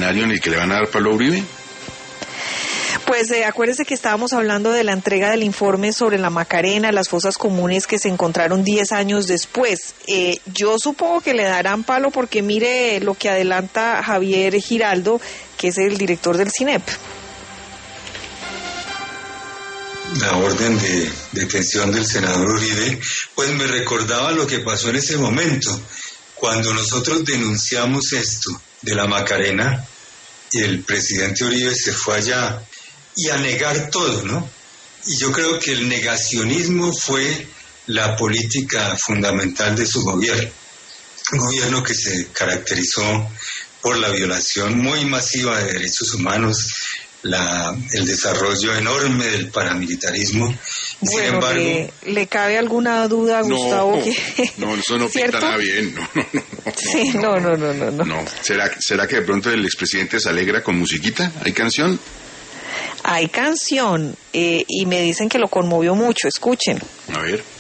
escenario en el que le van a dar palo a Uribe? Pues acuérdese que estábamos hablando de la entrega del informe sobre la Macarena, las fosas comunes que se encontraron 10 años después. Yo supongo que le darán palo porque mire lo que adelanta Javier Giraldo, que es el director del CINEP. La orden de detención del senador Uribe, pues me recordaba lo que pasó en ese momento, cuando nosotros denunciamos esto de la Macarena, y el presidente Uribe se fue allá y a negar todo, ¿no? Y yo creo que el negacionismo fue la política fundamental de su gobierno. Un gobierno que se caracterizó por la violación muy masiva de derechos humanos, el desarrollo enorme del paramilitarismo. Bueno, sin embargo, ¿le cabe alguna duda a Gustavo? No, eso no pinta nada bien. Sí, no. No. ¿Será que de pronto el expresidente se alegra con musiquita? ¿Hay canción? Hay canción, y me dicen que lo conmovió mucho, escuchen. A ver.